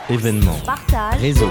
Événements, partage, réseau,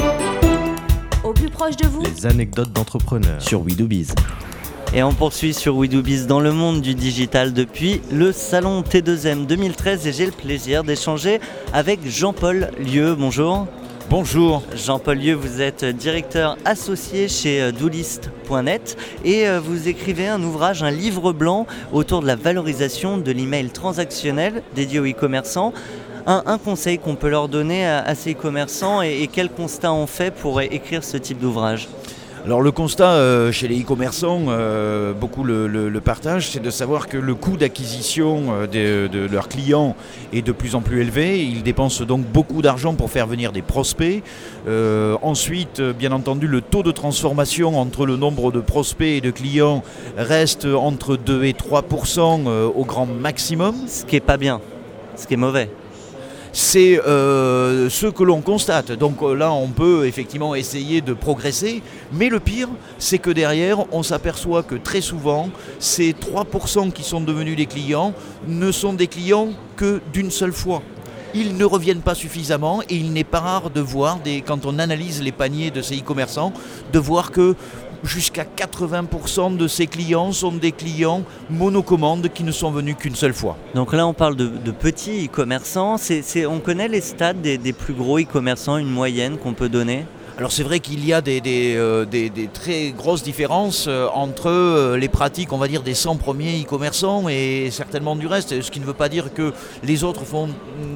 au plus proche de vous. les anecdotes d'entrepreneurs sur We Do Biz. Et on poursuit sur We Do Biz dans le monde du digital depuis le salon T2M 2013 et j'ai le plaisir d'échanger avec Jean-Paul Lieu. Bonjour. Bonjour. Jean-Paul Lieu, vous êtes directeur associé chez doolist.net et vous écrivez un ouvrage, un livre blanc autour de la valorisation de l'email transactionnel dédié aux e-commerçants. Un conseil qu'on peut leur donner à ces e-commerçants et quel constat on fait pour écrire ce type d'ouvrage ? Alors le constat chez les e-commerçants, beaucoup le partagent, c'est de savoir que le coût d'acquisition de leurs clients est de plus en plus élevé. Ils dépensent donc beaucoup d'argent pour faire venir des prospects. Ensuite, bien entendu, le taux de transformation entre le nombre de prospects et de clients reste entre 2 et 3% au grand maximum. Ce qui n'est pas bien, ce qui est mauvais. C'est ce que l'on constate. Donc là, on peut effectivement essayer de progresser. Mais le pire, c'est que derrière, on s'aperçoit que très souvent, ces 3% qui sont devenus des clients ne sont des clients que d'une seule fois. Ils ne reviennent pas suffisamment et il n'est pas rare de voir, quand on analyse les paniers de ces e-commerçants, de voir que jusqu'à 80% de ces clients sont des clients monocommandes qui ne sont venus qu'une seule fois. Donc là, on parle de petits e-commerçants. On connaît les stades des plus gros e-commerçants, une moyenne qu'on peut donner ? Alors c'est vrai qu'il y a des très grosses différences entre les pratiques, on va dire, des 100 premiers e-commerçants et certainement du reste, ce qui ne veut pas dire que les autres font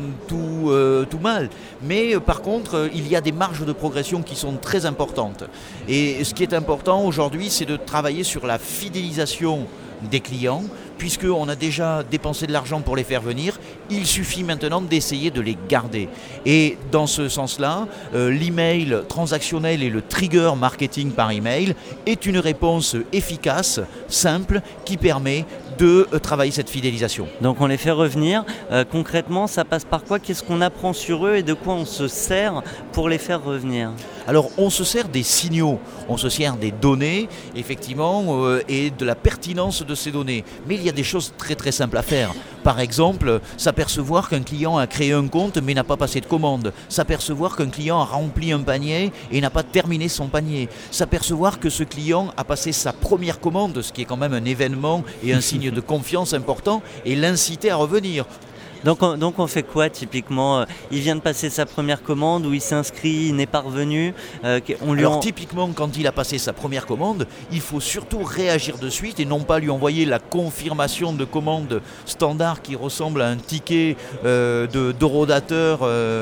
tout mal. Mais par contre, il y a des marges de progression qui sont très importantes. Et ce qui est important aujourd'hui, c'est de travailler sur la fidélisation des clients, puisqu'on a déjà dépensé de l'argent pour les faire venir, il suffit maintenant d'essayer de les garder. Et dans ce sens-là, l'email transactionnel et le trigger marketing par email est une réponse efficace, simple, qui permet de travailler cette fidélisation. Donc on les fait revenir. Concrètement, ça passe par quoi ? Qu'est-ce qu'on apprend sur eux et de quoi on se sert pour les faire revenir ? Alors on se sert des signaux, on se sert des données, effectivement, et de la pertinence de ces données. Mais il y a des choses très très simples à faire. Par exemple, s'apercevoir qu'un client a créé un compte mais n'a pas passé de commande. S'apercevoir qu'un client a rempli un panier et n'a pas terminé son panier. S'apercevoir que ce client a passé sa première commande, ce qui est quand même un événement et un signe de confiance important, et l'inciter à revenir. Donc on fait quoi typiquement ? Il vient de passer sa première commande ou il s'inscrit, il n'est pas revenu. Typiquement, quand il a passé sa première commande, il faut surtout réagir de suite et non pas lui envoyer la confirmation de commande standard qui ressemble à un ticket d'horodateur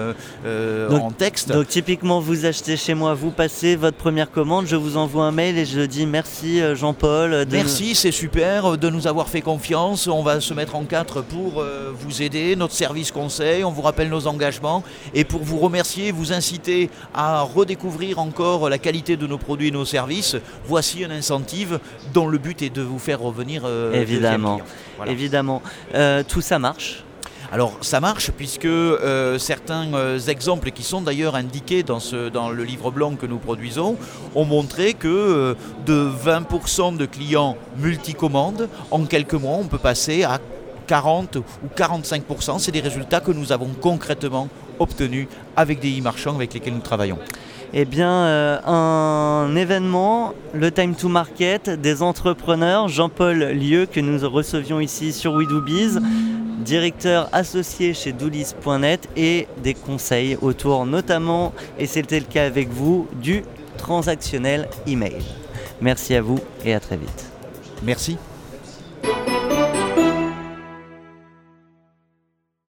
en texte. Donc typiquement, vous achetez chez moi, vous passez votre première commande, je vous envoie un mail et je dis merci Jean-Paul. Merci, c'est super de nous avoir fait confiance. On va se mettre en quatre pour vous aider. Notre service conseil, on vous rappelle nos engagements et pour vous remercier, vous inciter à redécouvrir encore la qualité de nos produits et nos services, voici un incentive dont le but est de vous faire revenir évidemment, voilà. Évidemment. Tout ça marche ? Alors ça marche puisque certains exemples qui sont d'ailleurs indiqués dans le livre blanc que nous produisons ont montré que de 20% de clients multicommandes, en quelques mois on peut passer à 40 ou 45%, c'est des résultats que nous avons concrètement obtenus avec des e-marchands avec lesquels nous travaillons. Eh bien, un événement, le Time to Market, des entrepreneurs, Jean-Paul Lieu, que nous recevions ici sur We Do Biz, directeur associé chez doolist.net et des conseils autour notamment, et c'était le cas avec vous, du transactionnel email. Merci à vous et à très vite. Merci.